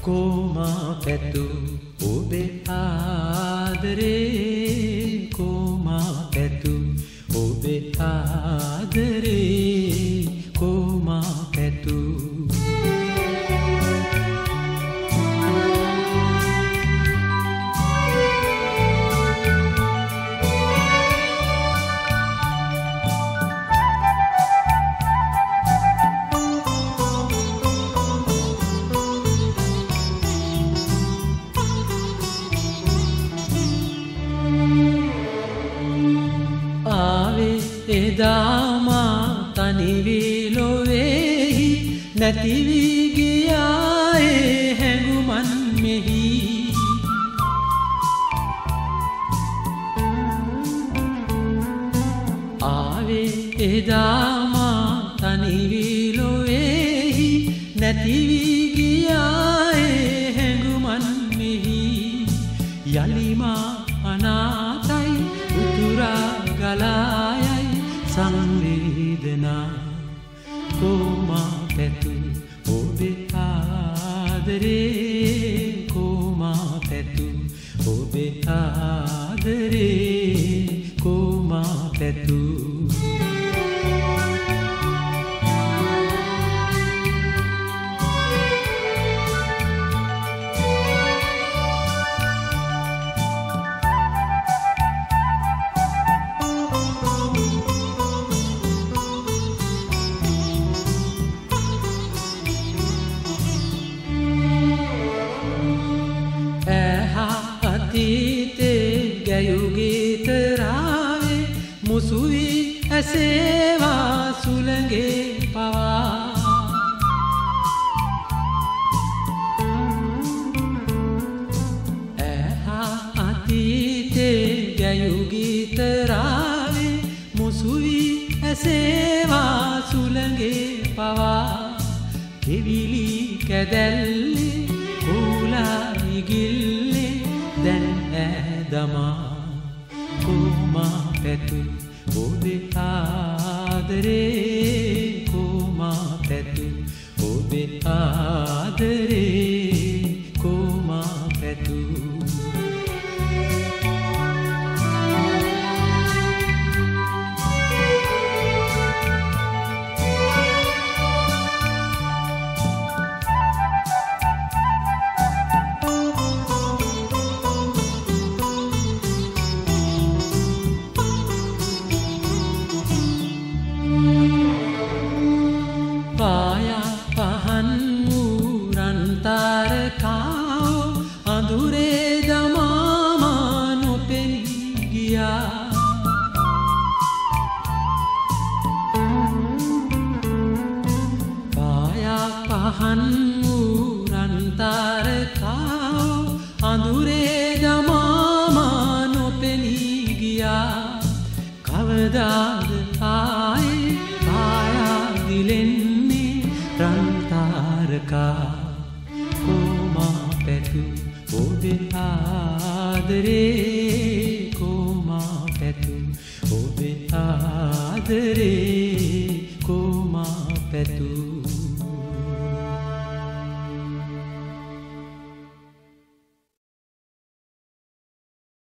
comma පැතු ඔබේ ආදරේ comma පැතු ඔබේ ආදරේ කොමා පැතු එදාමා තනිවී ලොවේහි නැතිවී ගියායේ හැඟුමන් මෙහි ආවේ එදාමා තනිවී ලොවේහි නැතිවී ගියායේ හැඟුමන් මෙහි යලිමා අනාතයි උතුරා ගලායයි සංවේදනා කොමා පැතු ඔබේ ආදරේ කොමා පැතු ඔබේ ආදරේ කොමා පැතු අතීතේ ගැයුගීතරාවේ මුසුවී ඇසේවා සුළඟේ පවා අතීතේ ගැයුගීතරාවේ මුසුවී ඇසේවා සුළඟේ පවා කෙවිලි කැදැල්ලේ කූලා ඉගිල්ලේ දැන් ඇදමා කොමා පැතු ඔබේ ආදරේ කොමා පැතු ඔබේ ආදරේ කොමා පැතු පහන් වූරන් තාරකාව අඳුරේ දමාමා නොපෙනී ගියා පහන් වූරන් තාරකාව අඳුරේ දමාමා නොපෙනී ගියා කවදාද ආයේ පායා දිලෙන්නේ රන්තාරකා කොමා පැතු ඔබේ ආදරේ කොමා පැතු ඔබේ ආදරේ කොමා පැතු